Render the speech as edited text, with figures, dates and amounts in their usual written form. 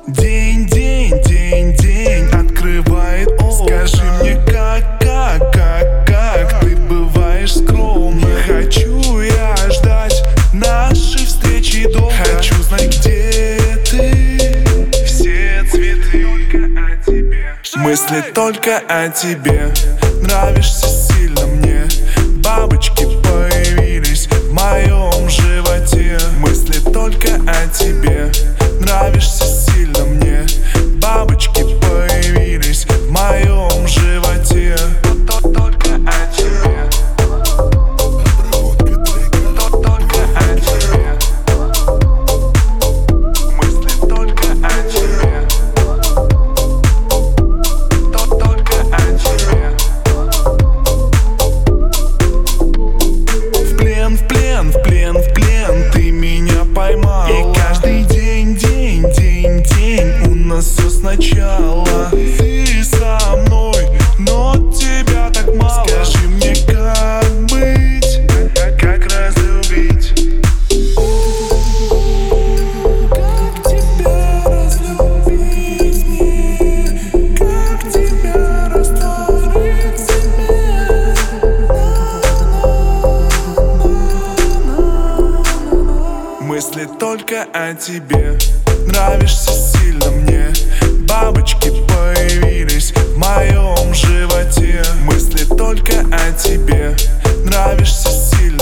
День, день, день, день открывает окна. Скажи мне, как ты бываешь скромна. Хочу я ждать нашей встречи долго. Хочу знать, где ты. Все цветы только о тебе. Мысли только о тебе. Нравишься сильно мне. Бабочки появились в моем животе. Мысли только о тебе. Нравишься сильно мне. Бабочки появились в моем животе. Только о тебе. Только о тебе. Мысли только о тебе. Только о тебе. В плен, в плен, в плен, в плен ты меня поймала. И каждый день, день, день, день у нас все сначала. Ты со мной, но тебя так мало. Скажи мне, как быть, как разлюбить? Как тебя разлюбить мне? Как тебя растворить в себе? Мысли только о тебе. Нравишься сильно мне. Бабочки появились в моем животе. Мысли только о тебе. Нравишься сильно.